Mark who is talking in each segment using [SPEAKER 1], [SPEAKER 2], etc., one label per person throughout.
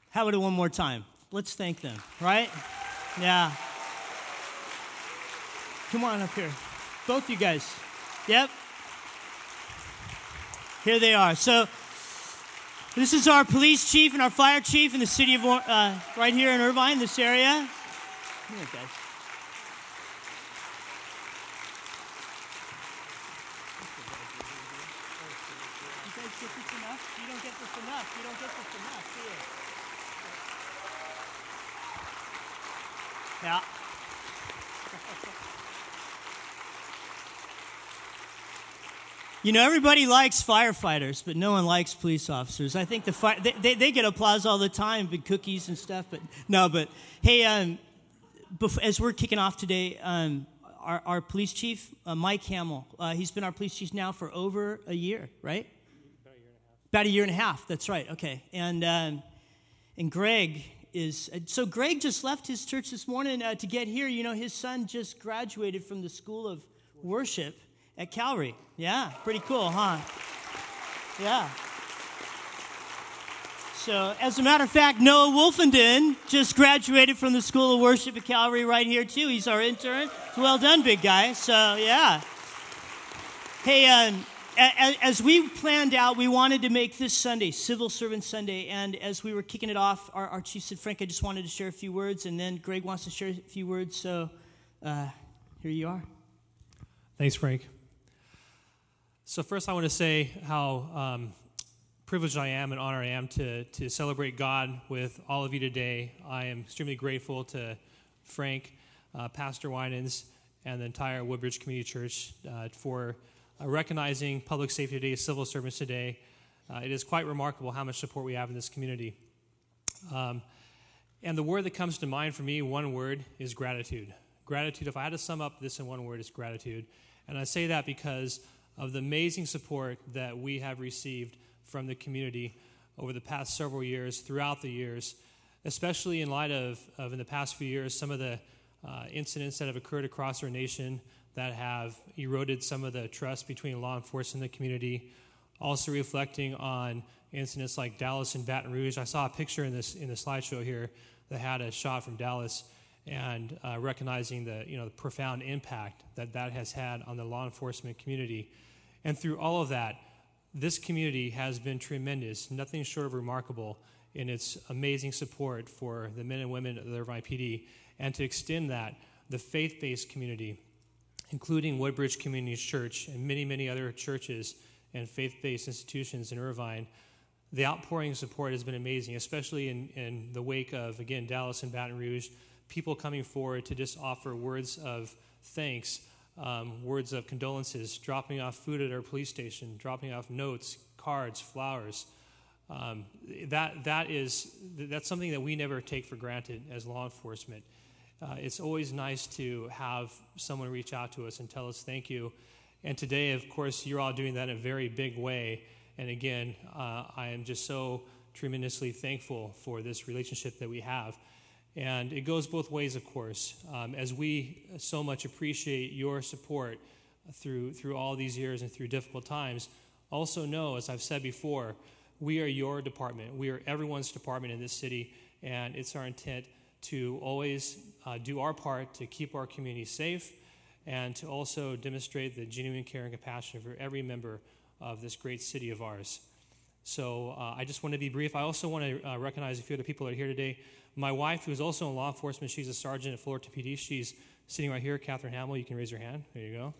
[SPEAKER 1] How about it one more time? Let's thank them, right? Yeah. Come on up here. Both you guys. Yep. Here they are. So this is our police chief and our fire chief in the city of, right here in Irvine, this area. Come here, guys. You guys get this enough? You don't get this enough. You don't get this enough, do you? Yeah. You know, everybody likes firefighters, but no one likes police officers. I think they get applause all the time, big cookies and stuff. But no, but hey, as we're kicking off today, our police chief, Mike Hamill, he's been our police chief now for over a year, right? About a year and a half. That's right. Okay, and Greg is so. Greg just left his church this morning to get here. You know, his son just graduated from the School of Worship at Calvary. Yeah, pretty cool, huh? Yeah. So, as a matter of fact, Noah Wolfenden just graduated from the School of Worship at Calvary right here, too. He's our intern. Well done, big guy. So, yeah. Hey, as we planned out, we wanted to make this Sunday Civil Servant Sunday, and as we were kicking it off, our chief said, Frank, I just wanted to share a few words, and then Greg wants to share a few words, so here you are.
[SPEAKER 2] Thanks, Frank. So first I want to say how privileged I am and honored I am to celebrate God with all of you today. I am extremely grateful to Frank, Pastor Winans, and the entire Woodbridge Community Church for recognizing Public Safety Day, Civil Servants Today. It is quite remarkable how much support we have in this community. And the word that comes to mind for me, one word, is gratitude. Gratitude, if I had to sum up this in one word, is gratitude. And I say that because of the amazing support that we have received from the community over the past several years, throughout the years, especially in light of in the past few years, some of the incidents that have occurred across our nation that have eroded some of the trust between law enforcement and the community, also reflecting on incidents like Dallas and Baton Rouge. I saw a picture in the slideshow here that had a shot from Dallas, and recognizing the profound impact that has had on the law enforcement community. And through all of that, this community has been tremendous, nothing short of remarkable in its amazing support for the men and women of the Irvine PD, and to extend that, the faith-based community, including Woodbridge Community Church and many, many other churches and faith-based institutions in Irvine. The outpouring of support has been amazing, especially in the wake of, again, Dallas and Baton Rouge, people coming forward to just offer words of thanks, words of condolences, dropping off food at our police station, dropping off notes, cards, flowers. That's something that we never take for granted as law enforcement. It's always nice to have someone reach out to us and tell us thank you. And today, of course, you're all doing that in a very big way. And again, I am just so tremendously thankful for this relationship that we have. And it goes both ways, of course. As we so much appreciate your support through all these years and through difficult times, also know, as I've said before, we are your department. We are everyone's department in this city, and it's our intent to always do our part to keep our community safe and to also demonstrate the genuine care and compassion for every member of this great city of ours. So I just want to be brief. I also want to recognize a few other people that are here today. My wife, who's also in law enforcement, she's a sergeant at Fullerton PD. She's sitting right here, Catherine Hamill. You can raise your hand. There you go.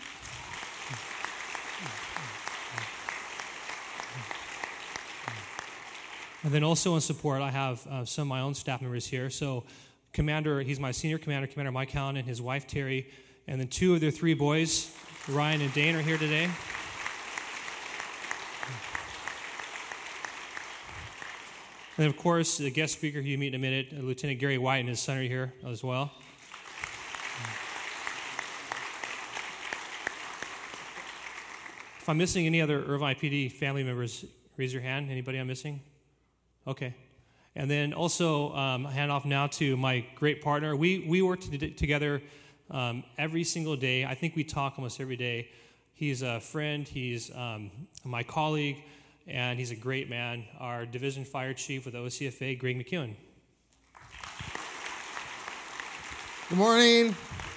[SPEAKER 2] And then also in support, I have some of my own staff members here. So Commander, he's my senior commander, Commander Mike Allen, and his wife, Terry, and then two of their three boys, Ryan and Dane, are here today. And of course, the guest speaker who you meet in a minute, Lieutenant Gary White and his son are here as well. If I'm missing any other Irvine PD family members, raise your hand. Anybody I'm missing? Okay. And then also, hand off now to my great partner. We work together every single day. I think we talk almost every day. He's a friend. He's my colleague. and he's a great man, our Division Fire Chief with OCFA, Greg McEwen.
[SPEAKER 3] Good morning.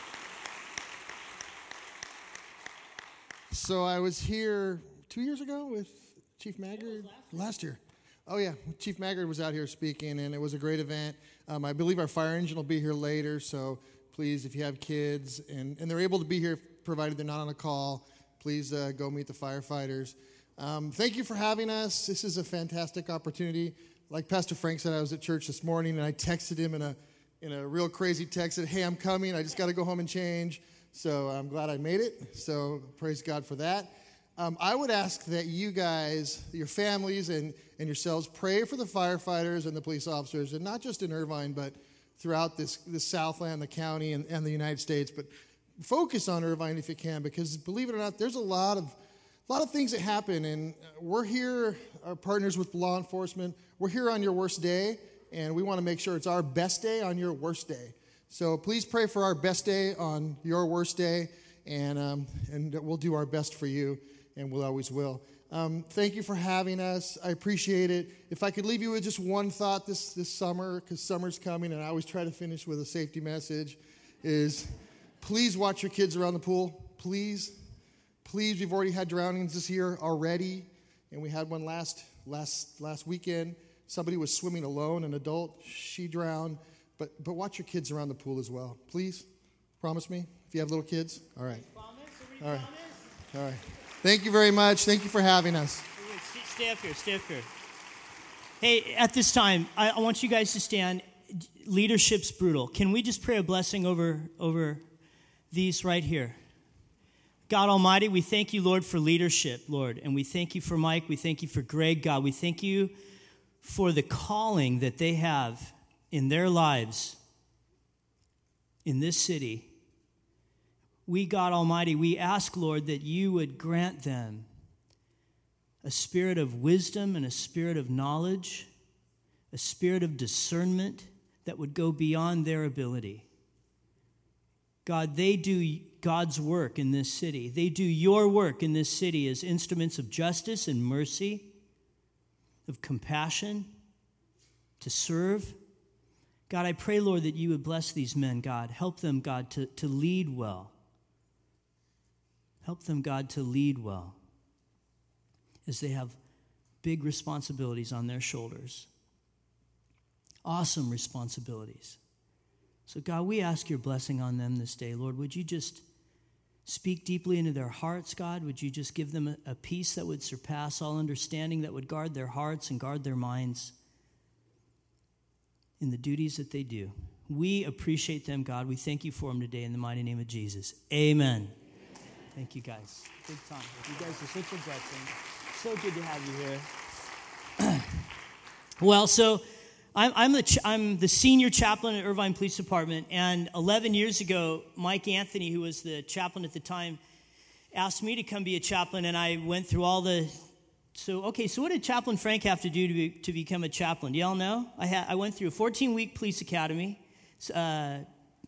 [SPEAKER 3] So I was here 2 years ago with Chief Maggard. Last year. Oh, yeah. Chief Maggard was out here speaking, and it was a great event. I believe our fire engine will be here later, so please, if you have kids, and they're able to be here, provided they're not on a call, please go meet the firefighters. Thank you for having us. This is a fantastic opportunity. Like Pastor Frank said, I was at church this morning, and I texted him in a real crazy text, said, hey, I'm coming. I just got to go home and change. So I'm glad I made it. So praise God for that. I would ask that you guys, your families and yourselves, pray for the firefighters and the police officers, and not just in Irvine, but throughout this Southland, the county, and the United States. But focus on Irvine if you can, because believe it or not, there's a lot of things that happen, and we're here, our partners with law enforcement. We're here on your worst day, and we want to make sure it's our best day on your worst day. So please pray for our best day on your worst day, and we'll do our best for you, and we'll always will. Thank you for having us. I appreciate it. If I could leave you with just one thought this summer, because summer's coming, and I always try to finish with a safety message, is please watch your kids around the pool. Please. Please, we've already had drownings this year already, and we had one last weekend. Somebody was swimming alone, an adult. She drowned. But watch your kids around the pool as well. Please, promise me, if you have little kids. All right. All right. All right. Thank you very much. Thank you for having us.
[SPEAKER 1] Stay up here. Hey, at this time, I want you guys to stand. Leadership's brutal. Can we just pray a blessing over these right here? God Almighty, we thank you, Lord, for leadership, Lord. And we thank you for Mike. We thank you for Greg, God. We thank you for the calling that they have in their lives in this city. We, God Almighty, we ask, Lord, that you would grant them a spirit of wisdom and a spirit of knowledge, a spirit of discernment that would go beyond their ability. God, they do God's work in this city. They do your work in this city as instruments of justice and mercy, of compassion, to serve. God, I pray, Lord, that you would bless these men, God. Help them, God, to lead well. Help them, God, to lead well as they have big responsibilities on their shoulders. Awesome responsibilities. So, God, we ask your blessing on them this day. Lord, would you just speak deeply into their hearts, God? Would you just give them a peace that would surpass all understanding, that would guard their hearts and guard their minds in the duties that they do. We appreciate them, God. We thank you for them today in the mighty name of Jesus. Amen. Thank you, guys. Big time. You guys are such a blessing. So good to have you here. Well, so I'm the senior chaplain at Irvine Police Department, and 11 years ago, Mike Anthony, who was the chaplain at the time, asked me to come be a chaplain, and I went through all the... So what did Chaplain Frank have to do to become a chaplain? Do y'all know? I went through a 14-week police academy, the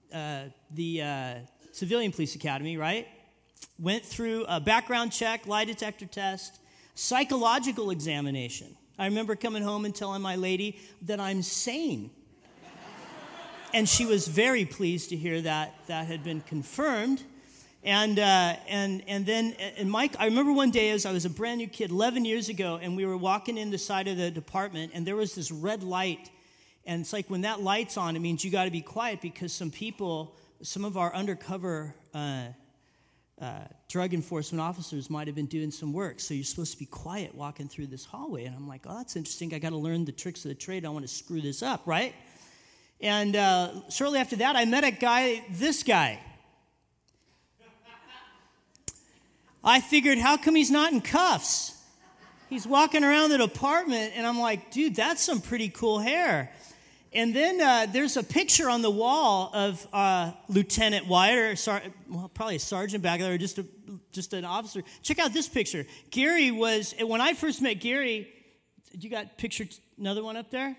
[SPEAKER 1] civilian police academy, right? Went through a background check, lie detector test, psychological examination. I remember coming home and telling my lady that I'm sane. And she was very pleased to hear that had been confirmed. And then Mike, I remember one day as I was a brand new kid, 11 years ago, and we were walking in the side of the department, and there was this red light. And it's like when that light's on, it means you got to be quiet because some of our undercover drug enforcement officers might have been doing some work. So you're supposed to be quiet walking through this hallway. And I'm like, oh, that's interesting. I got to learn the tricks of the trade. I want to screw this up, right? And shortly after that, I met this guy. I figured, how come he's not in cuffs? He's walking around the department, and I'm like, dude, that's some pretty cool hair. And then there's a picture on the wall of Lieutenant Wyatt, or probably a sergeant back there, or just an officer. Check out this picture. Gary when I first met Gary, you got another one up there?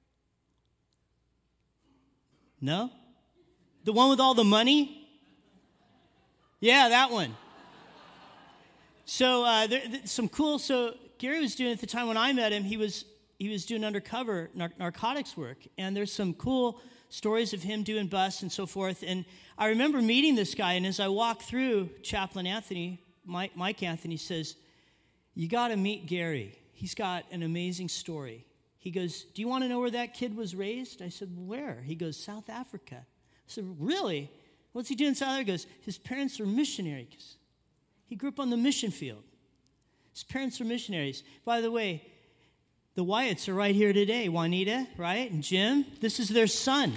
[SPEAKER 1] No? The one with all the money? Yeah, that one. So some cool. So Gary was doing at the time when I met him, he was doing undercover narcotics work. And there's some cool stories of him doing busts and so forth. And I remember meeting this guy, and as I walked through, Chaplain Anthony, Mike Anthony says, "You got to meet Gary. He's got an amazing story." He goes, "Do you want to know where that kid was raised?" I said, "Where?" He goes, "South Africa." I said, "Really? What's he doing in South Africa?" He goes, "His parents were missionaries. He grew up on the mission field. His parents were missionaries." By the way, the Wyatts are right here today. Juanita, right? And Jim. This is their son.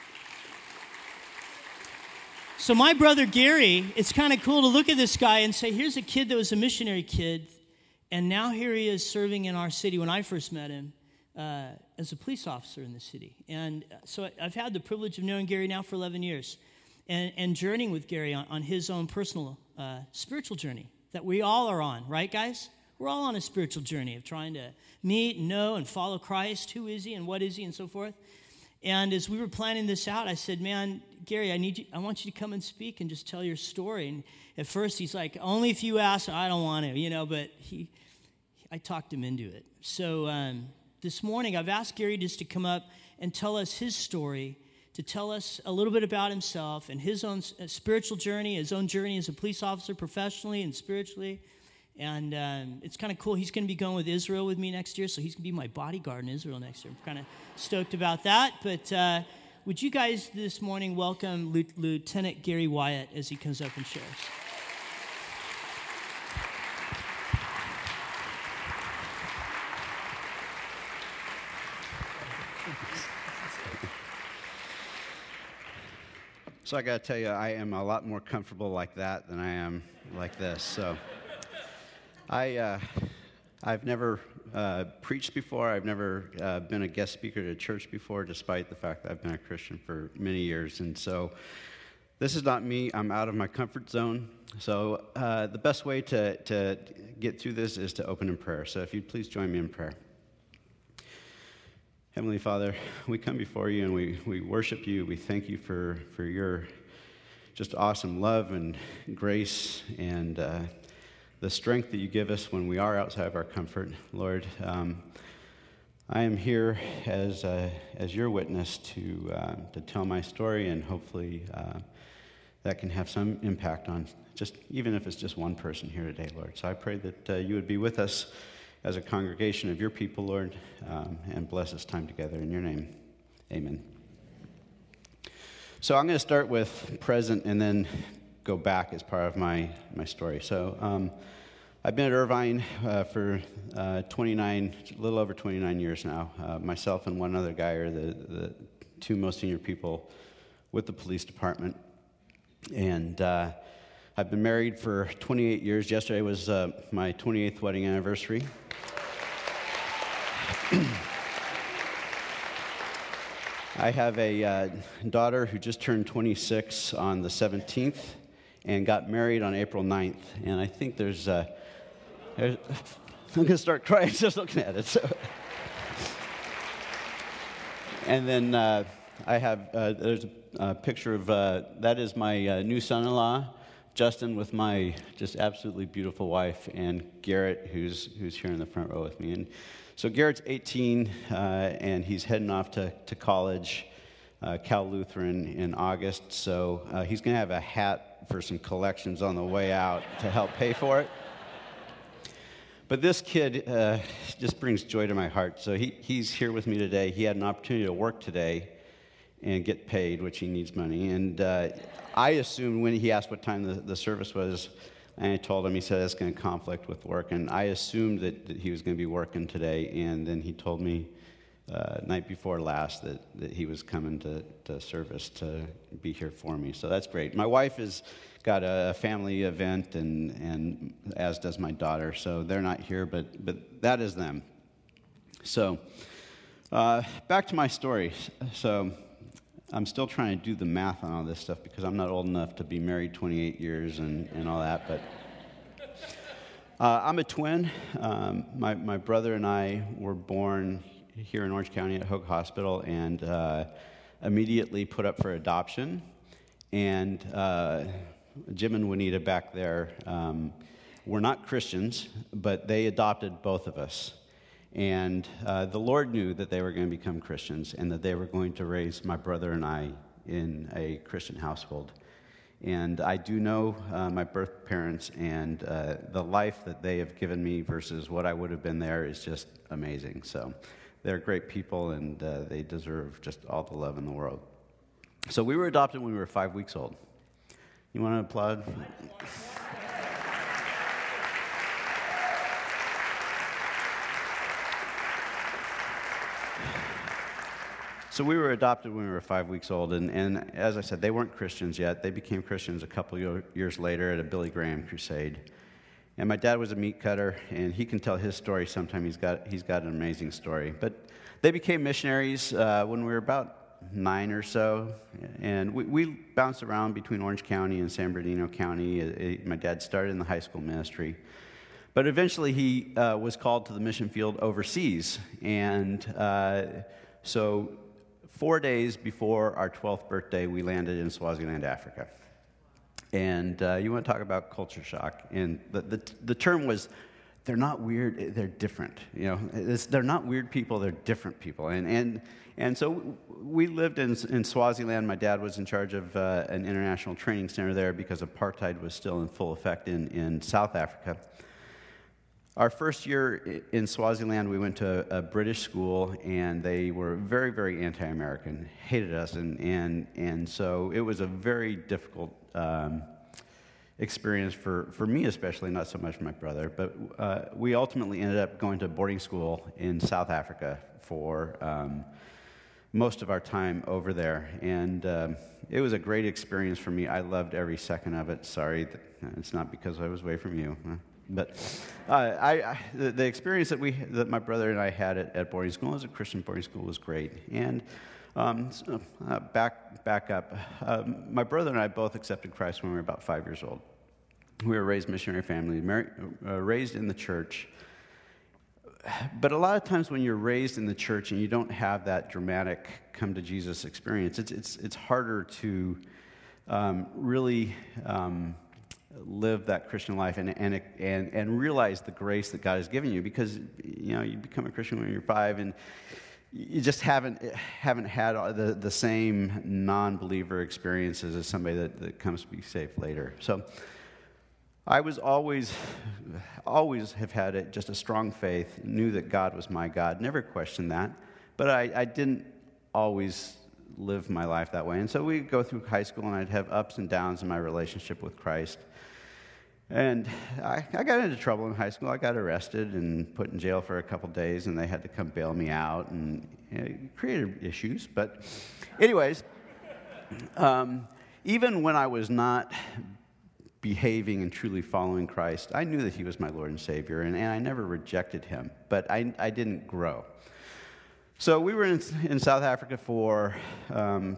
[SPEAKER 1] So my brother Gary, it's kind of cool to look at this guy and say, here's a kid that was a missionary kid, and now here he is serving in our city when I first met him as a police officer in the city. And so I've had the privilege of knowing Gary now for 11 years and journeying with Gary on his own personal spiritual journey that we all are on, right, guys? We're all on a spiritual journey of trying to meet and know and follow Christ. Who is he and what is he and so forth. And as we were planning this out, I said, "Man, Gary, I want you to come and speak and just tell your story." And at first he's like, "Only if you ask." I don't want to, but I talked him into it. So this morning I've asked Gary just to come up and tell us his story, to tell us a little bit about himself and his own spiritual journey, his own journey as a police officer professionally and spiritually. And it's kind of cool. He's going to be going with Israel with me next year, so he's going to be my bodyguard in Israel next year. I'm kind of stoked about that. But would you guys this morning welcome Lieutenant Gary Wyatt as he comes up and shares?
[SPEAKER 4] So I got to tell you, I am a lot more comfortable like that than I am like this. So I've never preached before. I've never been a guest speaker at a church before, despite the fact that I've been a Christian for many years. And so this is not me. I'm out of my comfort zone. So the best way to get through this is to open in prayer. So if you'd please join me in prayer. Heavenly Father, we come before you and we worship you. We thank you for your just awesome love and grace and the strength that you give us when we are outside of our comfort. Lord, I am here as your witness to tell my story, and hopefully that can have some impact on just, even if it's just one person here today, Lord. So I pray that you would be with us as a congregation of your people, Lord, and bless this time together in your name. Amen. So I'm going to start with present and then go back as part of my story. So I've been at Irvine for a little over 29 years now. Myself and one other guy are the two most senior people with the police department. And I've been married for 28 years. Yesterday was my 28th wedding anniversary. I have a daughter who just turned 26 on the 17th and got married on April 9th. And I think there's I'm going to start crying just looking at it. So. And then I have, there's a picture of, that is my new son-in-law, Justin, with my just absolutely beautiful wife, and Garrett, who's here in the front row with me. And so Garrett's 18, and he's heading off to college, Cal Lutheran, in August. So he's going to have a hat for some collections on the way out to help pay for it. But this kid just brings joy to my heart. So he's here with me today. He had an opportunity to work today and get paid, which he needs money. And I assumed when he asked what time the service was, and I told him, he said that's going to conflict with work. And I assumed that he was going to be working today. And then he told me night before last that he was coming to service to be here for me. So that's great. My wife has got a family event, and as does my daughter. So they're not here, but that is them. So back to my story. So I'm still trying to do the math on all this stuff because I'm not old enough to be married 28 years and all that. But I'm a twin. My brother and I were born here in Orange County at Hoag Hospital and immediately put up for adoption. And Jim and Juanita back there were not Christians, but they adopted both of us. And the Lord knew that they were going to become Christians and that they were going to raise my brother and I in a Christian household. And I do know my birth parents, and the life that they have given me versus what I would have been there is just amazing. So they're great people, and they deserve just all the love in the world. So we were adopted when we were 5 weeks old. You want to applaud? So we were adopted when we were 5 weeks old, and as I said, they weren't Christians yet. They became Christians a couple years later at a Billy Graham crusade. And my dad was a meat cutter, and he can tell his story sometime. He's got an amazing story. But they became missionaries when we were about 9 or so, and we bounced around between Orange County and San Bernardino County. My dad started in the high school ministry. But eventually he was called to the mission field overseas, and so 4 days before our 12th birthday, we landed in Swaziland, Africa. And you want to talk about culture shock. And the term was, they're not weird, they're different. You know, they're not weird people, they're different people. And so we lived in Swaziland. My dad was in charge of an international training center there because apartheid was still in full effect in South Africa. Our first year in Swaziland, we went to a British school, and they were very, very anti-American, hated us, and so it was a very difficult experience for me especially, not so much for my brother, but we ultimately ended up going to boarding school in South Africa for most of our time over there, and it was a great experience for me. I loved every second of it. Sorry, it's not because I was away from you. But the experience that my brother and I had at boarding school, as a Christian boarding school, was great. And back up, my brother and I both accepted Christ when we were about 5 years old. We were raised missionary family, raised in the church. But a lot of times when you're raised in the church and you don't have that dramatic come to Jesus experience, it's harder to really live that Christian life and realize the grace that God has given you, because you become a Christian when you're 5 and you just haven't had the same non-believer experiences as somebody that comes to be saved later. So I was always have had just a strong faith, knew that God was my God, never questioned that, but I didn't always live my life that way. And so we'd go through high school and I'd have ups and downs in my relationship with Christ. And I got into trouble in high school. I got arrested and put in jail for a couple days, and they had to come bail me out, and it created issues. But anyways, even when I was not behaving and truly following Christ, I knew that he was my Lord and Savior, and I never rejected him, but I didn't grow. So we were in South Africa from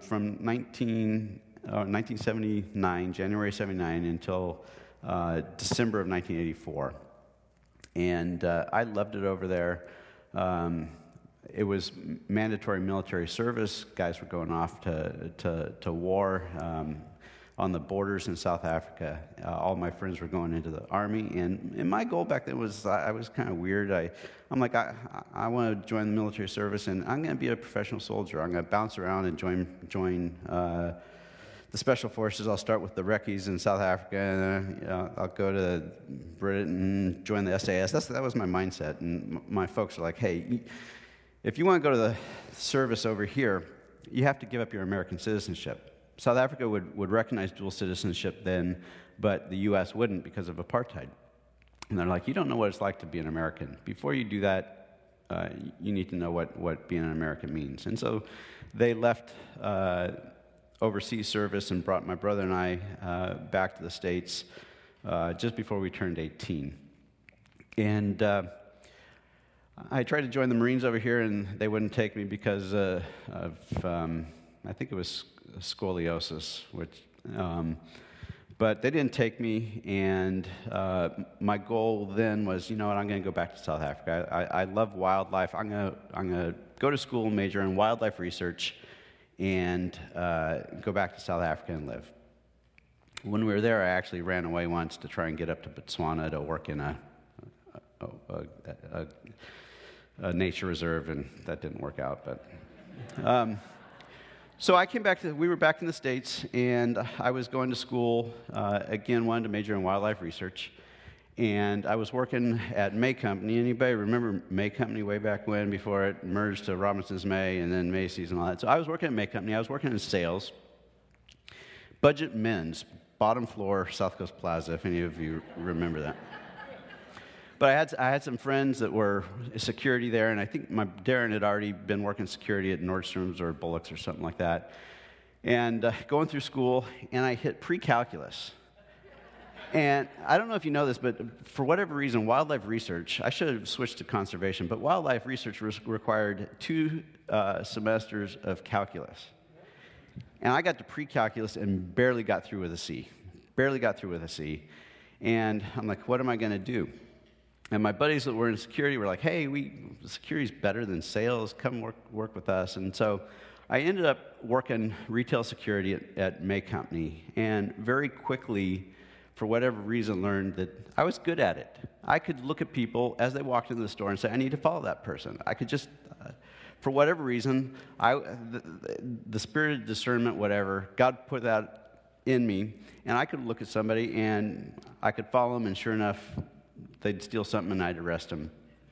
[SPEAKER 4] 1979, January 79, until December of 1984. And I loved it over there. It was mandatory military service. Guys were going off to war on the borders in South Africa. All my friends were going into the Army. And my goal back then was, I was kind of weird. I'm like, I want to join the military service, and I'm going to be a professional soldier. I'm going to bounce around and join the Special Forces. I'll start with the Recce's in South Africa, and then I'll go to Britain and join the SAS. That was my mindset. And my folks are like, hey, if you want to go to the service over here, you have to give up your American citizenship. South Africa would recognize dual citizenship then, but the U.S. wouldn't because of apartheid. And they're like, you don't know what it's like to be an American. Before you do that, you need to know what being an American means. And so they left overseas service and brought my brother and I back to the States just before we turned 18. And I tried to join the Marines over here, and they wouldn't take me because of, I think it was scoliosis, but they didn't take me, and my goal then was, I'm going to go back to South Africa. I love wildlife. I'm going to go to school and major in wildlife research and go back to South Africa and live. when we were there, I actually ran away once to try and get up to Botswana to work in a nature reserve, and that didn't work out. But so I came back we were back in the States, and I was going to school, again, wanted to major in wildlife research, and I was working at May Company. Anybody remember May Company way back when, before it merged to Robinson's May and then Macy's and all that? So I was working at May Company. I was working in sales. Budget Men's, bottom floor, South Coast Plaza, if any of you remember that. But I had some friends that were security there, and I think Darren had already been working security at Nordstrom's or Bullock's or something like that. And going through school, and I hit pre-calculus. And I don't know if you know this, but for whatever reason, wildlife research, I should have switched to conservation, but wildlife research required 2 semesters of calculus. And I got to pre-calculus and barely got through with a C. And I'm like, what am I going to do? And my buddies that were in security were like, hey, security's better than sales. Come work with us. And so I ended up working retail security at May Company, and very quickly, for whatever reason, learned that I was good at it. I could look at people as they walked into the store and say, I need to follow that person. I could just, for whatever reason, the spirit of discernment, whatever, God put that in me, and I could look at somebody and I could follow them, and sure enough, they'd steal something and I'd arrest them.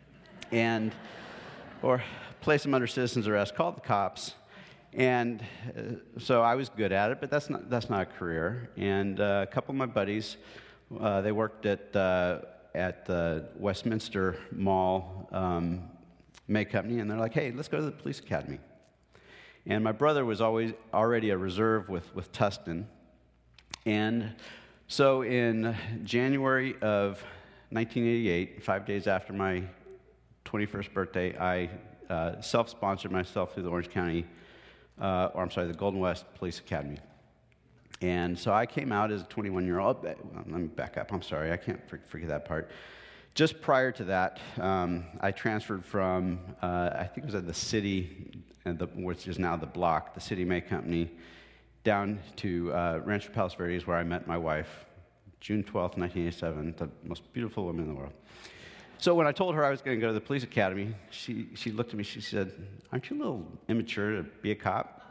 [SPEAKER 4] Or place them under citizen's arrest, call the cops. And so I was good at it, but that's not a career. And a couple of my buddies, they worked at the Westminster Mall May Company, and they're like, hey, let's go to the police academy. And my brother was already a reserve with Tustin. And so in January of 1988, 5 days after my 21st birthday, I self-sponsored myself through the Orange County, the Golden West Police Academy. And so I came out as a 21-year-old. Let me back up. I'm sorry. I can't forget that part. Just prior to that, I transferred from, I think it was at the city, which is now the Block, the City May Company, down to Rancho Palos Verdes, where I met my wife, June 12th, 1987, the most beautiful woman in the world. So when I told her I was going to go to the police academy, she looked at me, she said, aren't you a little immature to be a cop?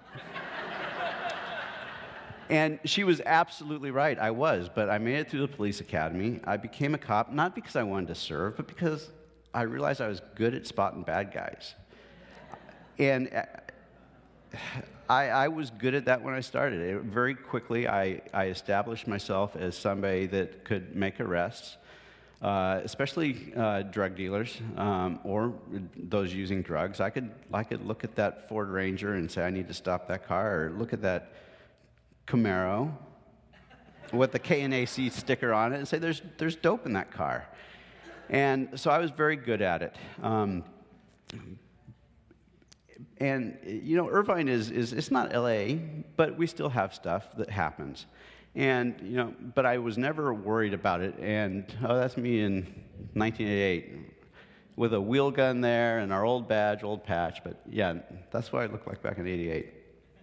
[SPEAKER 4] And she was absolutely right, I was, but I made it through the police academy. I became a cop, not because I wanted to serve, but because I realized I was good at spotting bad guys. And I was good at that when I started. Very quickly, I established myself as somebody that could make arrests, especially drug dealers or those using drugs. I could look at that Ford Ranger and say, I need to stop that car, or look at that Camaro with the KNAC sticker on it and say, there's dope in that car. And so I was very good at it. And, Irvine is it's not LA, but we still have stuff that happens. And, but I was never worried about it. And, that's me in 1988 with a wheel gun there and our old badge, old patch. But, yeah, that's what I looked like back in 88.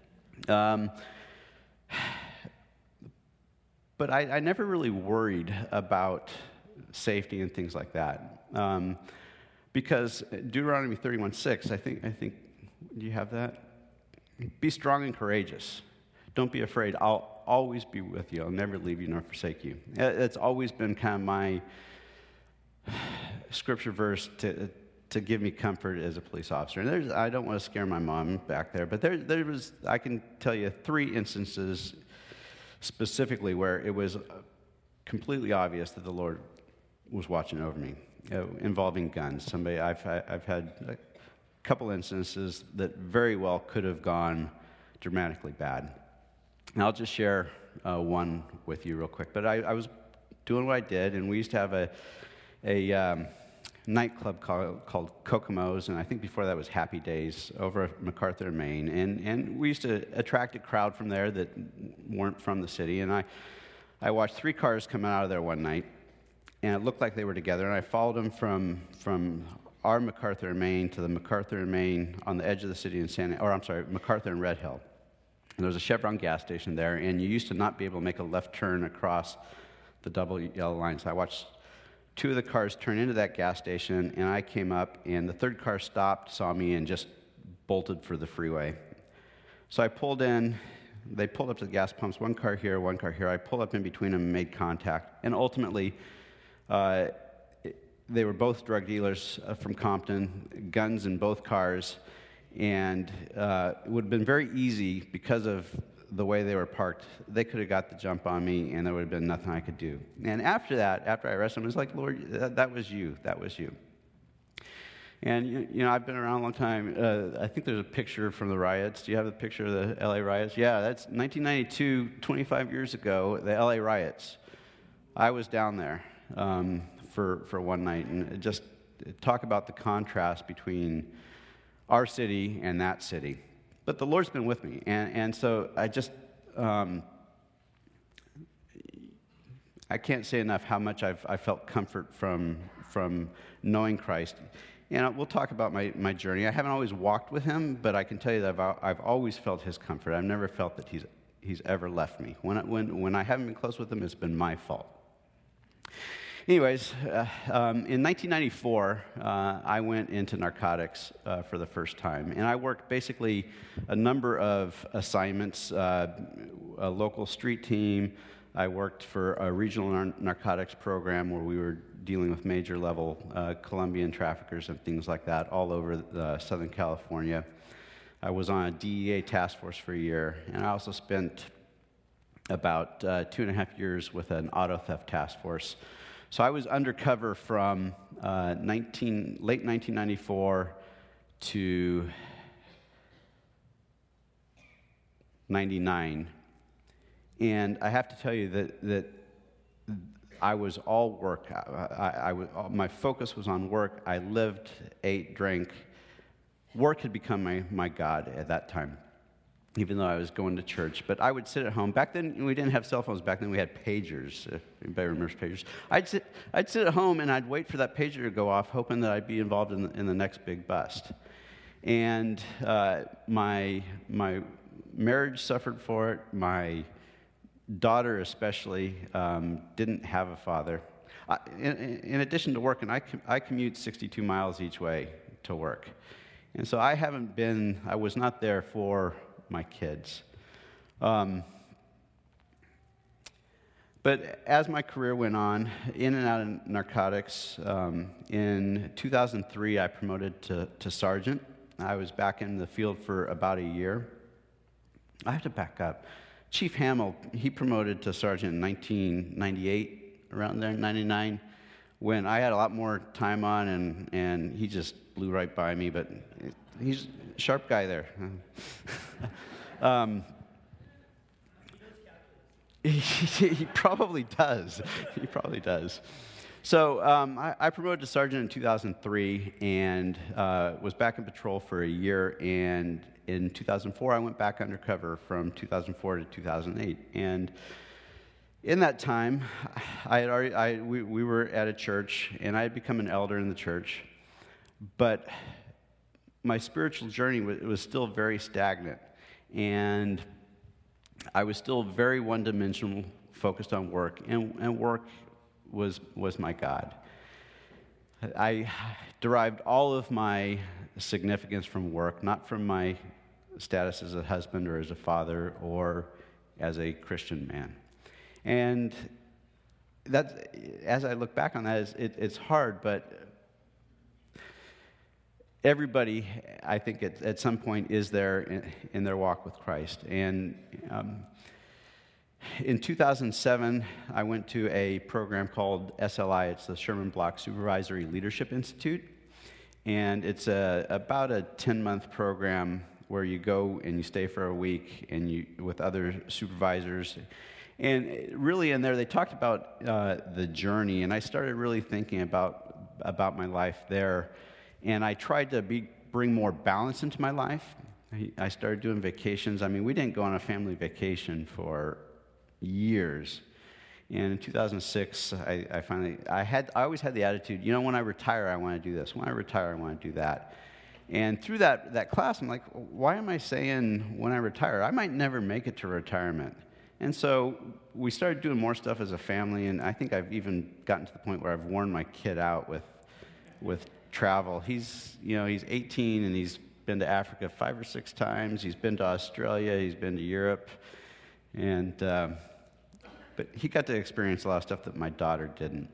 [SPEAKER 4] But I never really worried about safety and things like that. Because Deuteronomy 31:6, I think, do you have that? Be strong and courageous. Don't be afraid. I'll always be with you. I'll never leave you nor forsake you. It's always been kind of my scripture verse to give me comfort as a police officer. And I don't want to scare my mom back there, but there was, I can tell you 3 instances specifically where it was completely obvious that the Lord was watching over me, involving guns. I've had a couple instances that very well could have gone dramatically bad. And I'll just share one with you real quick. But I was doing what I did, and we used to have a nightclub called Kokomo's, and I think before that was Happy Days over at MacArthur, Maine. And we used to attract a crowd from there that weren't from the city. And I watched 3 cars come out of there one night, and it looked like they were together. And I followed them from our MacArthur, Maine to the MacArthur, Maine on the edge of the city in MacArthur and Red Hill. There was a Chevron gas station there, and you used to not be able to make a left turn across the double yellow line. So I watched two of the cars turn into that gas station, and I came up, and the third car stopped, saw me, and just bolted for the freeway. So I pulled in. They pulled up to the gas pumps, one car here, one car here. I pulled up in between them and made contact. And ultimately, they were both drug dealers from Compton, guns in both cars. And it would have been very easy because of the way they were parked. They could have got the jump on me, and there would have been nothing I could do. And after that, after I arrested him, I was like, Lord, that was you. That was you. And, I've been around a long time. I think there's a picture from the riots. Do you have the picture of the L.A. riots? Yeah, that's 1992, 25 years ago, the L.A. riots. I was down there for one night, and just talk about the contrast between our city and that city. But the Lord's been with me, and so I just, I can't say enough how much I felt comfort from knowing Christ. And we'll talk about my journey. I haven't always walked with him, but I can tell you that I've always felt his comfort. I've never felt that he's ever left me. When I haven't been close with him, it's been my fault. Anyways, in 1994, I went into narcotics for the first time, and I worked basically a number of assignments, a local street team. I worked for a regional narcotics program where we were dealing with major level Colombian traffickers and things like that all over Southern California. I was on a DEA task force for a year, and I also spent about 2.5 years with an auto theft task force. So I was undercover from late 1994 to 99. And I have to tell you that I was all work. My focus was on work. I lived, ate, drank. Work had become my God at that time, even though I was going to church. But I would sit at home. Back then, we didn't have cell phones. Back then, we had pagers, if anybody remembers pagers. I'd sit at home, and I'd wait for that pager to go off, hoping that I'd be involved in the next big bust. And my marriage suffered for it. My daughter especially didn't have a father. In addition to working, I commute 62 miles each way to work. And so I was not there for my kids. But as my career went on, in and out of narcotics, in 2003 I promoted to sergeant. I was back in the field for about a year. I have to back up. Chief Hamill, he promoted to sergeant in 1998, around there, 99, when I had a lot more time on, and he just blew right by me, but he's a sharp guy there. He probably does. He probably does. So I promoted to sergeant in 2003 and was back in patrol for a year, and in 2004, I went back undercover from 2004 to 2008. And in that time, we were at a church, and I had become an elder in the church. But my spiritual journey was still very stagnant. And I was still very one-dimensional, focused on work. And work was my God. I derived all of my significance from work, not from my status as a husband or as a father or as a Christian man. And that, as I look back on that, it's hard, but everybody, I think, at some point is there in their walk with Christ. And in 2007, I went to a program called SLI. It's the Sherman Block Supervisory Leadership Institute. And it's about a 10-month program where you go and you stay for a week and with other supervisors. And really in there, they talked about the journey. And I started really thinking about my life there. And I tried to bring more balance into my life. I started doing vacations. I mean, we didn't go on a family vacation for years. And in 2006, I always had the attitude, when I retire, I want to do this. When I retire, I want to do that. And through that class, I'm like, why am I saying when I retire? I might never make it to retirement. And so we started doing more stuff as a family, and I think I've even gotten to the point where I've worn my kid out with travel. He's 18, and he's been to Africa 5 or 6 times. He's been to Australia. He's been to Europe. And but he got to experience a lot of stuff that my daughter didn't.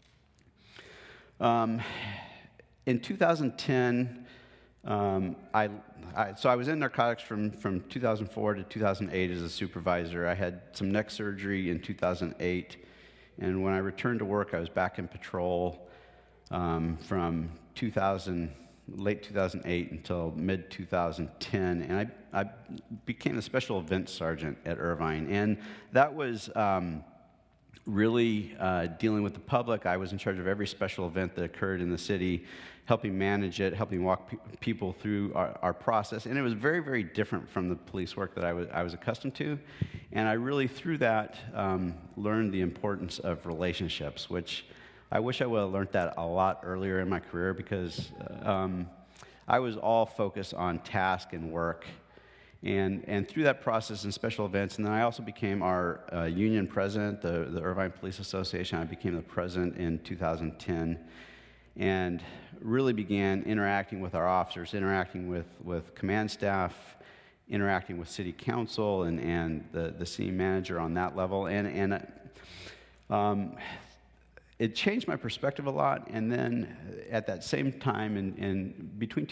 [SPEAKER 4] In 2010, I was in narcotics from 2004 to 2008 as a supervisor. I had some neck surgery in 2008, and when I returned to work, I was back in patrol from late 2008 until mid 2010, and I became a special events sergeant at Irvine, and that was really dealing with the public. I was in charge of every special event that occurred in the city, helping manage it, helping walk people through our process. And it was very, very different from the police work that I was accustomed to. And I really, through that, learned the importance of relationships, which I wish I would have learned that a lot earlier in my career, because I was all focused on task and work. And through that process in special events, and then I also became our union president, the Irvine Police Association. I became the president in 2010, and really began interacting with our officers, interacting with command staff, interacting with city council and the city manager on that level. And it changed my perspective a lot. And then at that same time, in between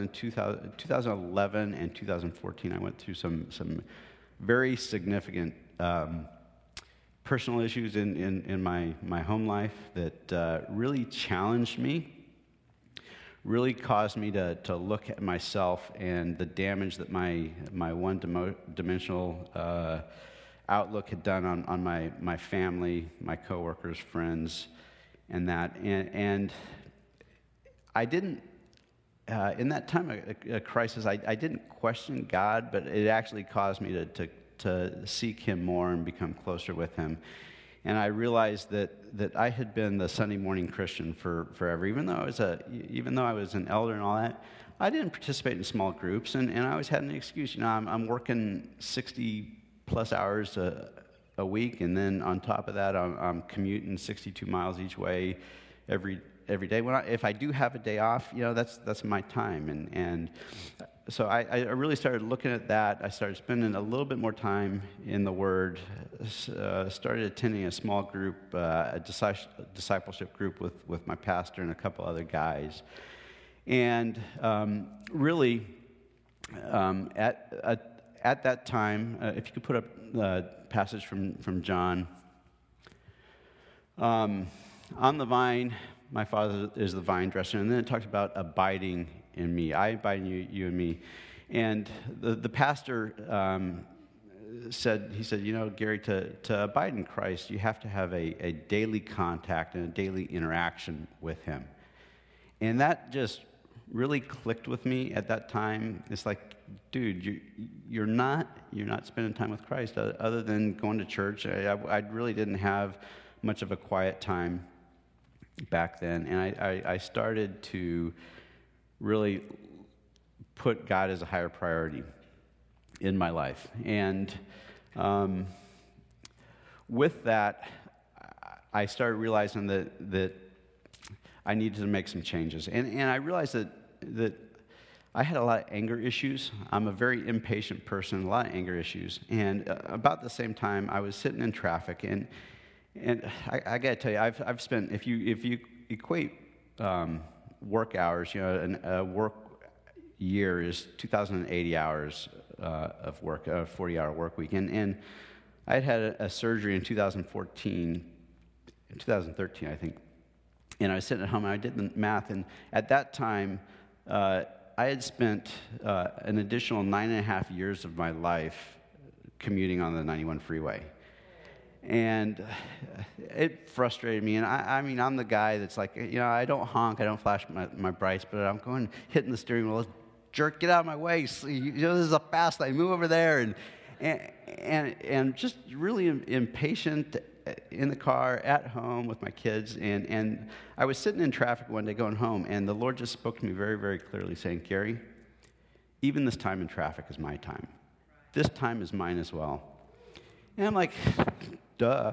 [SPEAKER 4] 2011 and 2014, I went through some very significant personal issues in my home life that really challenged me, really caused me to look at myself and the damage that my one-dimensional outlook had done on my family, my coworkers, friends, and that. And I didn't, in that time of crisis, I didn't question God, but it actually caused me to seek Him more and become closer with Him. And I realized that I had been the Sunday morning Christian forever. Even though I was an elder and all that, I didn't participate in small groups, and I always had an excuse. I'm working 60-plus hours a week, and then on top of that, I'm commuting 62 miles each way every day. If I do have a day off, that's my time. And so I really started looking at that. I started spending a little bit more time in the Word, started attending a small group, a discipleship group with my pastor and a couple other guys. And really, at that time, if you could put up the passage from John. On the vine, my Father is the vine dresser. And then it talks about abiding in me. I abide in you and me. And the pastor said, Gary, to abide in Christ, you have to have a daily contact and a daily interaction with Him. And that just really clicked with me at that time. It's like, dude, you're not spending time with Christ other than going to church. I really didn't have much of a quiet time back then, and I started to really put God as a higher priority in my life. And with that, I started realizing that I needed to make some changes. And I realized that I had a lot of anger issues. I'm a very impatient person, a lot of anger issues. And about the same time, I was sitting in traffic, and I got to tell you, I've spent, if you equate work hours, a work year is 2,080 hours of work, a 40-hour work week. And I had a surgery in 2013, I think. And I was sitting at home, and I did the math, and at that time, I had spent an additional 9.5 years of my life commuting on the 91 freeway. And it frustrated me. And I mean, I'm the guy that's like, I don't honk, I don't flash my brights, but I'm going, hitting the steering wheel, jerk, get out of my way. This is a fast lane, move over there. And just really impatient. in the car, at home with my kids, and I was sitting in traffic one day going home, and the Lord just spoke to me very, very clearly, saying, Gary, even this time in traffic is my time. This time is mine as well. And I'm like, duh.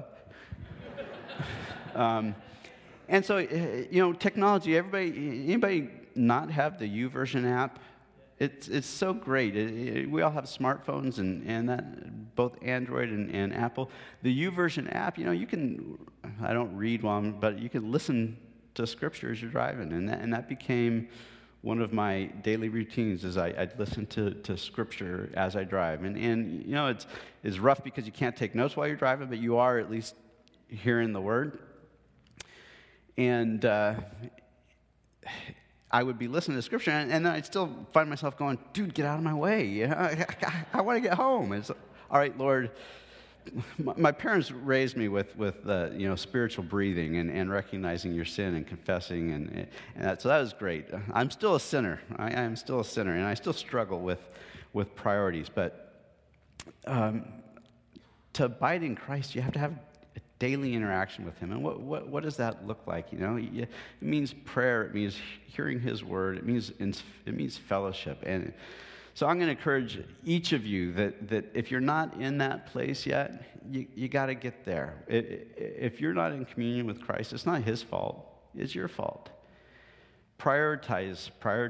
[SPEAKER 4] And so, technology, anybody not have the YouVersion app? It's so great. We all have smartphones and that, both Android and Apple. The YouVersion app, you can, I don't read but you can listen to Scripture as you're driving. And that became one of my daily routines, is I'd listen to Scripture as I drive. And it's rough because you can't take notes while you're driving, but you are at least hearing the Word. And I would be listening to Scripture, and then I'd still find myself going, dude, get out of my way. I want to get home. It's, all right, Lord. My parents raised me with spiritual breathing and recognizing your sin and confessing, and so that was great. I'm still a sinner. I am still a sinner, and I still struggle with priorities. But to abide in Christ, you have to have a daily interaction with Him. And what does that look like? It means prayer. It means hearing His word. It means fellowship. And so I'm going to encourage each of you that if you're not in that place yet, you got to get there. If you're not in communion with Christ, it's not His fault. It's your fault. Prioritize.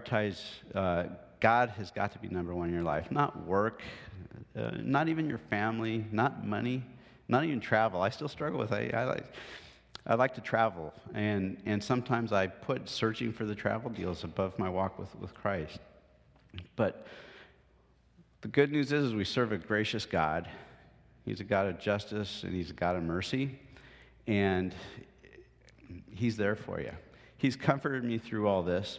[SPEAKER 4] God has got to be number one in your life, not work, not even your family, not money, not even travel. I still struggle with it. I like to travel, and sometimes I put searching for the travel deals above my walk with Christ. But the good news is we serve a gracious God. He's a God of justice, and He's a God of mercy, and He's there for you. He's comforted me through all this.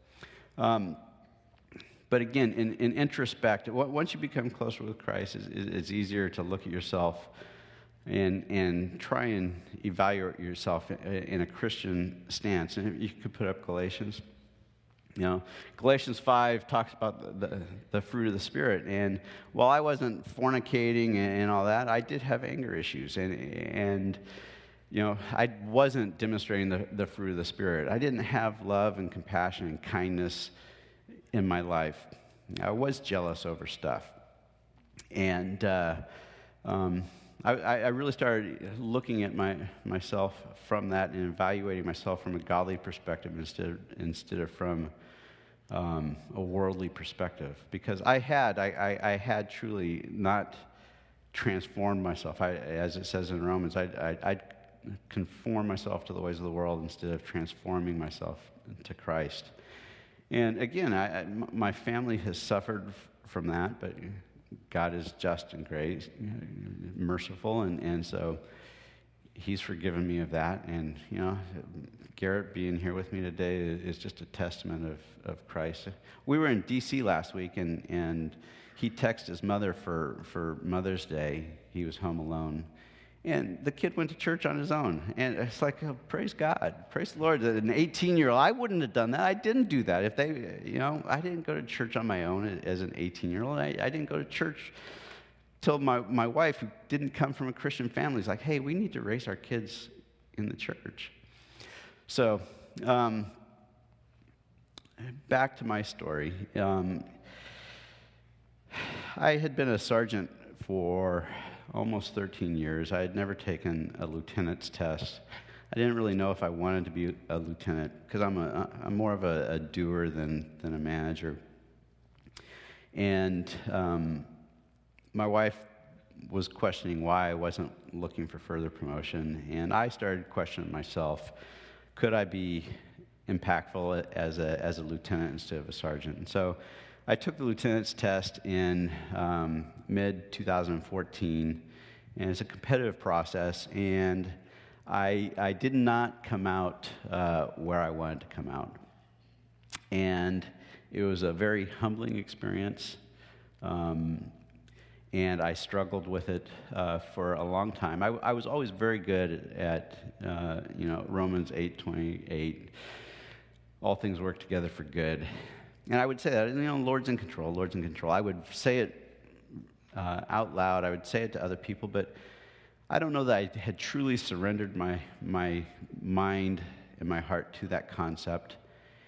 [SPEAKER 4] But again, in introspect, once you become closer with Christ, it's easier to look at yourself and try and evaluate yourself in a Christian stance. And you could put up Galatians. Galatians 5 talks about the fruit of the Spirit. And while I wasn't fornicating and all that, I did have anger issues. And I wasn't demonstrating the fruit of the Spirit. I didn't have love and compassion and kindness in my life. I was jealous over stuff. And I really started looking at myself from that and evaluating myself from a godly perspective instead of from a worldly perspective, because I had truly not transformed myself. As it says in Romans, I'd conform myself to the ways of the world instead of transforming myself to Christ. And again, my family has suffered from that, but God is just and great, merciful, and so He's forgiven me of that. And Garrett being here with me today is just a testament of Christ. We were in D.C. last week, and he texted his mother for Mother's Day. He was home alone, and the kid went to church on his own. And it's like, oh, praise God, praise the Lord. An 18-year-old, I wouldn't have done that. I didn't do that. If they, I didn't go to church on my own as an 18-year-old. I didn't go to church till my wife, who didn't come from a Christian family, is like, hey, we need to raise our kids in the church. So, back to my story. I had been a sergeant for almost 13 years. I had never taken a lieutenant's test. I didn't really know if I wanted to be a lieutenant, because I'm more of a doer than a manager. And my wife was questioning why I wasn't looking for further promotion, and I started questioning myself. Could I be impactful as a lieutenant instead of a sergeant? And so I took the lieutenant's test in mid-2014, and it's a competitive process, and I did not come out where I wanted to come out. And it was a very humbling experience, and I struggled with it for a long time. I was always very good at, Romans 8:28, all things work together for good. And I would say that, Lord's in control, Lord's in control. I would say it out loud. I would say it to other people, but I don't know that I had truly surrendered my mind and my heart to that concept.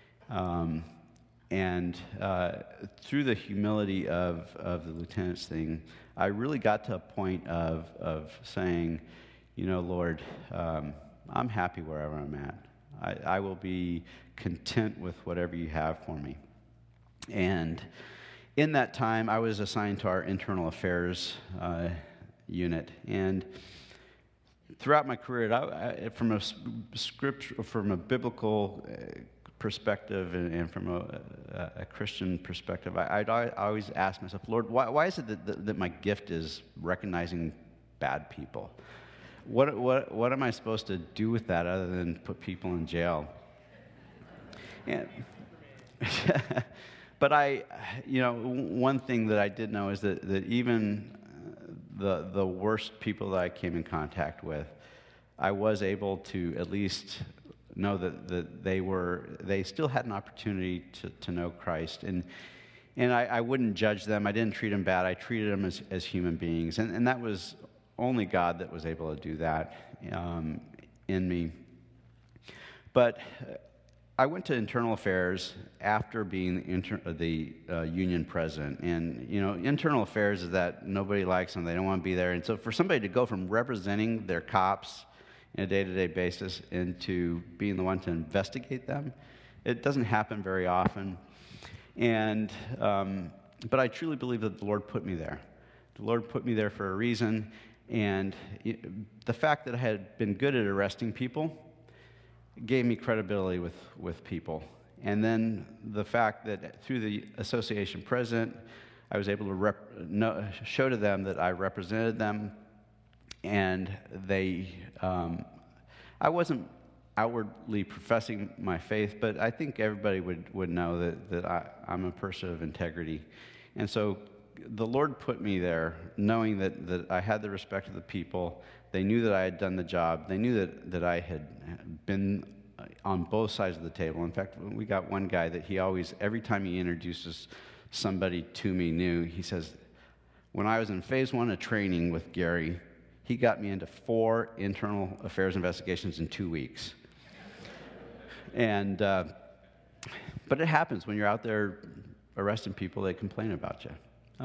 [SPEAKER 4] And through the humility of the lieutenant's thing, I really got to a point of saying, Lord, I'm happy wherever I'm at. I will be content with whatever you have for me. And in that time, I was assigned to our internal affairs unit. And throughout my career, from a biblical perspective and from a Christian perspective, I'd always ask myself, Lord, why is it that my gift is recognizing bad people? What am I supposed to do with that other than put people in jail? And, but one thing that I did know is that even the worst people that I came in contact with, I was able to at least know that they still had an opportunity to know Christ. And I wouldn't judge them. I didn't treat them bad. I treated them as human beings. And that was only God that was able to do that in me. But I went to internal affairs after being the union president. And, internal affairs is that nobody likes them. They don't want to be there. And so for somebody to go from representing their cops on a day-to-day basis into being the one to investigate them, it doesn't happen very often. And but I truly believe that the Lord put me there. The Lord put me there for a reason. And the fact that I had been good at arresting people gave me credibility with people. And then the fact that through the association president, I was able to show to them that I represented them, and I wasn't outwardly professing my faith, but I think everybody would know that I'm a person of integrity. And so the Lord put me there knowing that I had the respect of the people. They knew that I had done the job. They knew that I had been on both sides of the table. In fact, we got one guy that he always, every time he introduces somebody to me he says, when I was in phase 1 of training with Gary, he got me into 4 internal affairs investigations in 2 weeks. And but it happens when you're out there arresting people, they complain about you.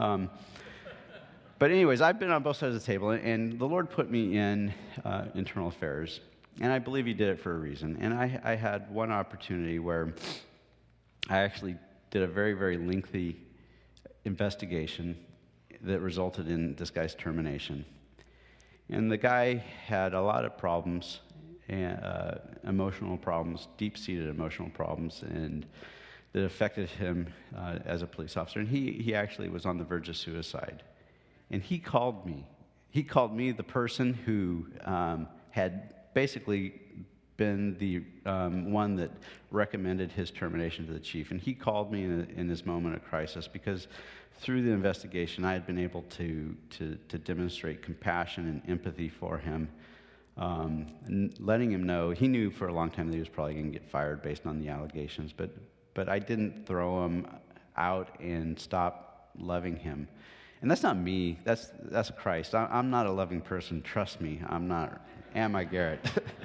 [SPEAKER 4] But anyways, I've been on both sides of the table, and the Lord put me in internal affairs, and I believe He did it for a reason. And I had one opportunity where I actually did a very, very lengthy investigation that resulted in this guy's termination. And the guy had a lot of problems, emotional problems, deep-seated emotional problems, and that affected him as a police officer. And he actually was on the verge of suicide. And he called me. He called me the person who had basically been the one that recommended his termination to the chief. And he called me in this moment of crisis because through the investigation, I had been able to demonstrate compassion and empathy for him, and letting him know. He knew for a long time that he was probably going to get fired based on the allegations, but I didn't throw him out and stop loving him. And that's not me. That's Christ. I'm not a loving person. Trust me. I'm not. Am I, Garrett?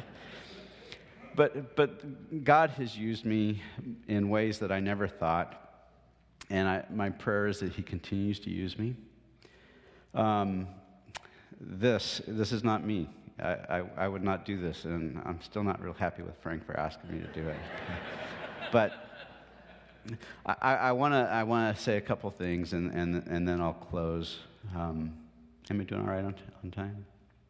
[SPEAKER 4] But God has used me in ways that I never thought. And my prayer is that He continues to use me. This is not me. I would not do this, and I'm still not real happy with Frank for asking me to do it. But I want to say a couple things, and then I'll close. Am I doing all right on time?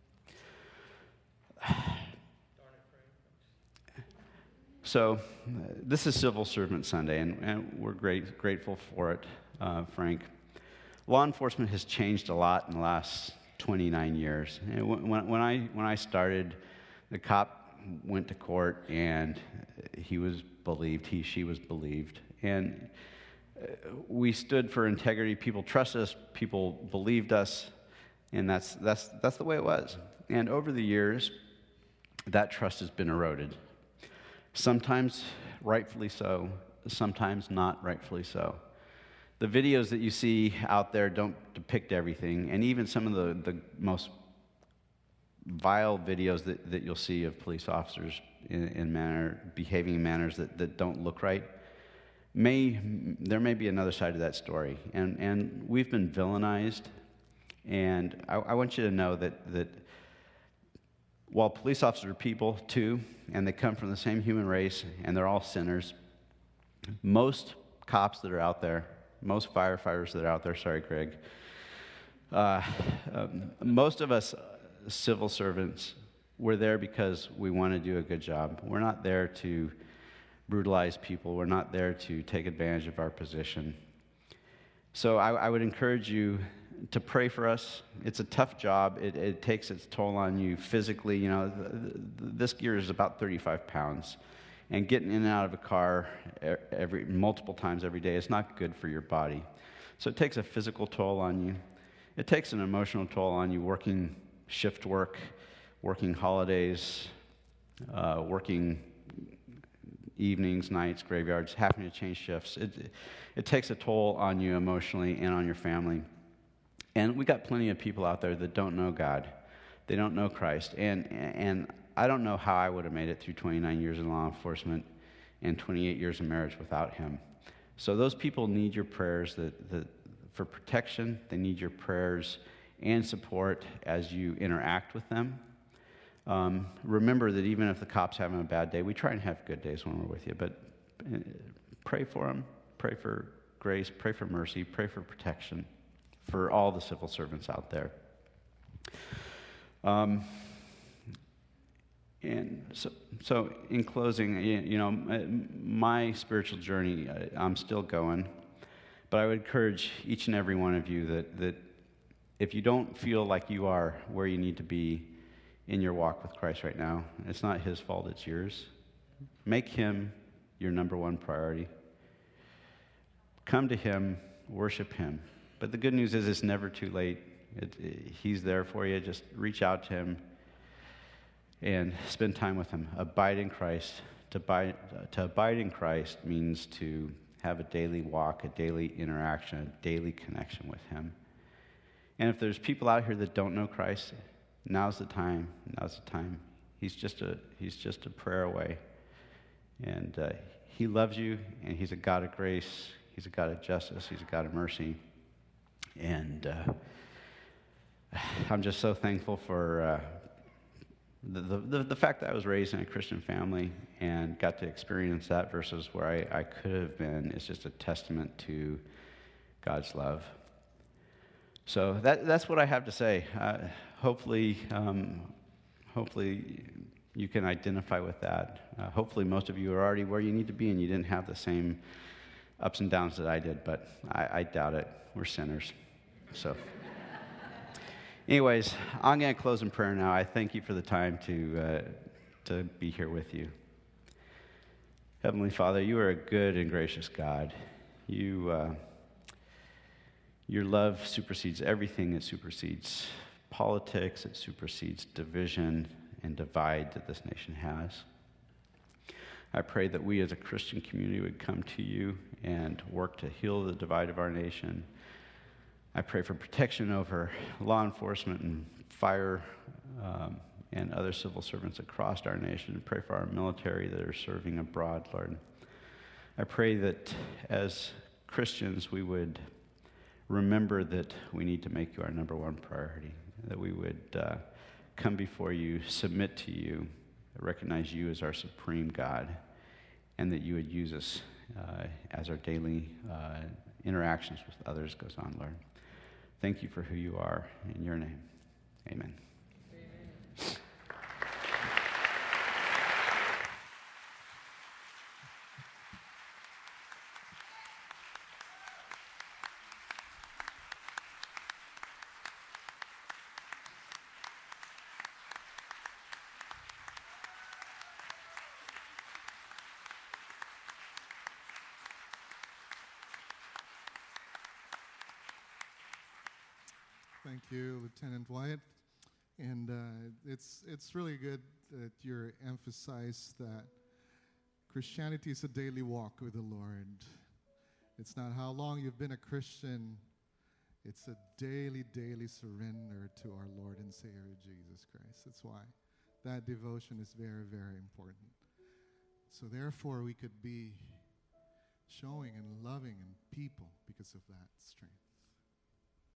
[SPEAKER 4] So this is Civil Servant Sunday, and we're grateful for it, Frank. Law enforcement has changed a lot in the last 29 years. When I started, the cop went to court, and he was believed. She was believed. And we stood for integrity. People trusted us. People believed us. And that's the way it was. And over the years, that trust has been eroded. Sometimes rightfully so, sometimes not rightfully so. The videos that you see out there don't depict everything, and even some of the most vile videos that you'll see of police officers behaving in manners that don't look right, there may be another side to that story. And we've been villainized. And I want you to know that while police officers are people too, and they come from the same human race, and they're all sinners, most cops that are out there, most firefighters that are out there, sorry, Greg, most of us civil servants, we're there because we want to do a good job. We're not there to brutalize people. We're not there to take advantage of our position. So I would encourage you to pray for us. It's a tough job. It takes its toll on you physically. You know, this gear is about 35 pounds. And getting in and out of a car multiple times every day is not good for your body. So it takes a physical toll on you. It takes an emotional toll on you, working shift work, working holidays, working evenings, nights, graveyards, having to change shifts. It takes a toll on you emotionally and on your family. And we got plenty of people out there that don't know God. They don't know Christ. And I don't know how I would have made it through 29 years in law enforcement and 28 years of marriage without him. So those people need your prayers for protection. They need your prayers and support as you interact with them. Remember that even if the cop's having a bad day, we try and have good days when we're with you, but pray for them, pray for grace, pray for mercy, pray for protection for all the civil servants out there. And so in closing, you know, my spiritual journey, I'm still going, but I would encourage each and every one of you that if you don't feel like you are where you need to be in your walk with Christ right now, it's not his fault, it's yours. Make him your number one priority. Come to him, worship him. But the good news is it's never too late. He's there for you. Just reach out to him and spend time with him. Abide in Christ. To abide in Christ means to have a daily walk, a daily interaction, a daily connection with him. And if there's people out here that don't know Christ, now's the time. Now's the time. He's just a prayer away. And he loves you, and he's a God of grace. He's a God of justice. He's a God of mercy. And I'm just so thankful for the fact that I was raised in a Christian family and got to experience that versus where I could have been. Is just a testament to God's love. So that's what I have to say. Hopefully you can identify with that. Hopefully most of you are already where you need to be and you didn't have the same ups and downs that I did, but I doubt it. We're sinners. So anyways, I'm going to close in prayer now. I thank you for the time to be here with you. Heavenly Father, you are a good and gracious God. Your love supersedes everything. It supersedes politics. It supersedes division and divide that this nation has. I pray that we as a Christian community would come to you and work to heal the divide of our nation. I pray for protection over law enforcement and fire and other civil servants across our nation. I pray for our military that are serving abroad, Lord. I pray that as Christians we would remember that we need to make you our number one priority, that we would come before you, submit to you, recognize you as our supreme God, and that you would use us as our daily interactions with others goes on, Lord. Thank you for who you are. In your name, amen.
[SPEAKER 5] Thank you, Lieutenant Wyatt. And it's really good that you're emphasized that Christianity is a daily walk with the Lord. It's not how long you've been a Christian. It's a daily, daily surrender to our Lord and Savior Jesus Christ. That's why that devotion is very, very important. So therefore, we could be showing and loving in people because of that strength.